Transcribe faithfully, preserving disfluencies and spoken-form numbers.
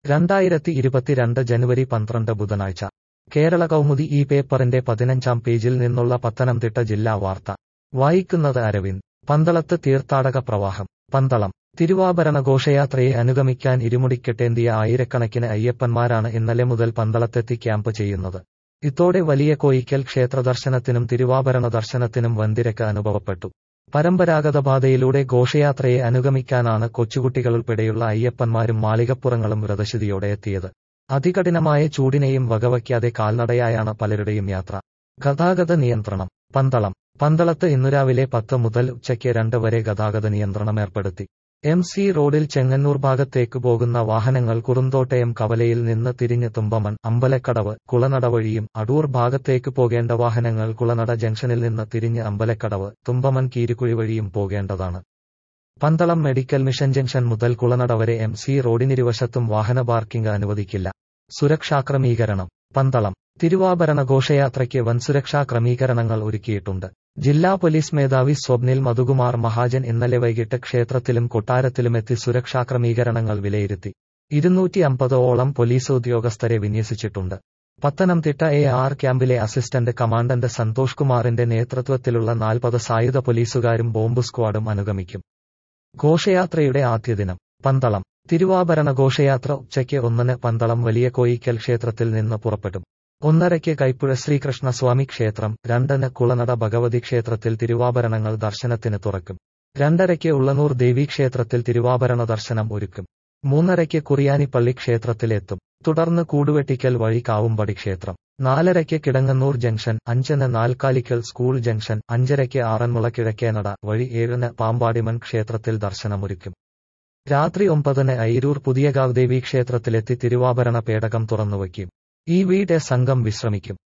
രണ്ടായിരത്തി ഇരുപത്തിരണ്ട് ജനുവരി പന്ത്രണ്ട് ബുധനാഴ്ച കേരള കൗമുദി ഈ പേപ്പറിന്റെ പതിനഞ്ചാം പേജിൽ നിന്നുള്ള പത്തനംതിട്ട ജില്ലാ വാർത്ത വായിക്കുന്നത് അരവിന്ദ്. പന്തളത്ത് തീർത്ഥാടക പ്രവാഹം. പന്തളം തിരുവാഭരണ ഘോഷയാത്രയെ അനുഗമിക്കാൻ ഇരുമുടിക്കെട്ടേന്തിയ ആയിരക്കണക്കിന് അയ്യപ്പന്മാരാണ് ഇന്നലെ മുതൽ പന്തളത്തെത്തി ക്യാമ്പ് ചെയ്യുന്നത്. ഇതോടെ വലിയ കോയിക്കൽ ക്ഷേത്ര ദർശനത്തിനും തിരുവാഭരണ ദർശനത്തിനും വൻതിരക്ക് അനുഭവപ്പെട്ടു. പരമ്പരാഗത പാതയിലൂടെ ഘോഷയാത്രയെ അനുഗമിക്കാനാണ് കൊച്ചുകുട്ടികളുൾപ്പെടെയുള്ള അയ്യപ്പന്മാരും മാളികപ്പുറങ്ങളും വ്രതശുദ്ധിയോടെ എത്തിയത്. അതികഠിനമായ ചൂടിനെയും വകവയ്ക്കാതെ കാൽനടയായാണ് പലരുടെയും യാത്ര. ഗതാഗത നിയന്ത്രണം. പന്തളം പന്തളത്ത് ഇന്നു രാവിലെ പത്ത് മുതൽ ഉച്ചയ്ക്ക് രണ്ട് വരെ ഗതാഗത നിയന്ത്രണം ഏർപ്പെടുത്തി. എം സി റോഡിൽ ചെങ്ങന്നൂർ ഭാഗത്തേക്ക് പോകുന്ന വാഹനങ്ങൾ കുറുന്തോട്ടയം കവലയിൽ നിന്ന് തിരിഞ്ഞ് തുമ്പമൺ, അമ്പലക്കടവ്, കുളനട വഴിയും അടൂർ ഭാഗത്തേക്ക് പോകേണ്ട വാഹനങ്ങൾ കുളനട ജംഗ്ഷനിൽ നിന്ന് തിരിഞ്ഞ് അമ്പലക്കടവ്, തുമ്പമൺ കീരിക്കുഴി വഴിയും പോകേണ്ടതാണ്. പന്തളം മെഡിക്കൽ മിഷൻ ജംഗ്ഷൻ മുതൽ കുളനട വരെ എം സി റോഡിനിരുവശത്തും വാഹന പാർക്കിംഗ് അനുവദിക്കില്ല. സുരക്ഷാ ക്രമീകരണം. പന്തളം തിരുവാഭരണ ഘോഷയാത്രയ്ക്ക് വൻ സുരക്ഷാ ക്രമീകരണങ്ങൾ ഒരുക്കിയിട്ടുണ്ട്. ജില്ലാ പോലീസ് മേധാവി സ്വപ്നിൽ മധുകുമാർ മഹാജൻ ഇന്നലെ വൈകിട്ട് ക്ഷേത്രത്തിലും കൊട്ടാരത്തിലുമെത്തി സുരക്ഷാ ക്രമീകരണങ്ങൾ വിലയിരുത്തി. ഇരുന്നൂറ്റി അമ്പത് ഓളം പോലീസ് ഉദ്യോഗസ്ഥരെ വിന്യസിച്ചിട്ടുണ്ട്. പത്തനംതിട്ട എ ആർ ക്യാമ്പിലെ അസിസ്റ്റന്റ് കമാൻഡന്റ് സന്തോഷ് കുമാറിന്റെ നേതൃത്വത്തിലുള്ള നാൽപ്പത് സായുധ പോലീസുകാരും ബോംബ് സ്ക്വാഡും അനുഗമിക്കും. ഘോഷയാത്രയുടെ ആദ്യദിനം. പന്തളം തിരുവാഭരണ ഘോഷയാത്ര ഉച്ചയ്ക്ക് ഒന്നിന് പന്തളം വലിയ കോയിക്കൽ ക്ഷേത്രത്തിൽ നിന്ന് പുറപ്പെടും. ഒന്നരയ്ക്ക് കൈപ്പുഴ ശ്രീകൃഷ്ണസ്വാമി ക്ഷേത്രം, രണ്ടിന് കുളനട ഭഗവതി ക്ഷേത്രത്തിൽ തിരുവാഭരണങ്ങൾ ദർശനത്തിന് തുറക്കും. രണ്ടരയ്ക്ക് ഉള്ളനൂർ ദേവി ക്ഷേത്രത്തിൽ തിരുവാഭരണ ദർശനം ഒരുക്കും. മൂന്നരയ്ക്ക് കുറിയാനിപ്പള്ളി ക്ഷേത്രത്തിലെത്തും. തുടർന്ന് കൂടുവെട്ടിക്കൽ വഴി കാവുംപടി ക്ഷേത്രം. നാലരയ്ക്ക് കിടങ്ങന്നൂർ ജംഗ്ഷൻ, അഞ്ചിന് നാൽക്കാലിക്കൽ സ്കൂൾ ജംഗ്ഷൻ, അഞ്ചരയ്ക്ക് ആറന്മുള കിഴക്കേനട വഴി, ഏഴിന് പാമ്പാടിമൺ ക്ഷേത്രത്തിൽ ദർശനമൊരുക്കും. രാത്രി ഒമ്പതിന് അയിരൂർ പുതിയകാവ് ദേവി ക്ഷേത്രത്തിലെത്തി തിരുവാഭരണ പേടകം തുറന്നുവയ്ക്കും. ഈ വീട് സംഘം വിശ്രമിക്കും.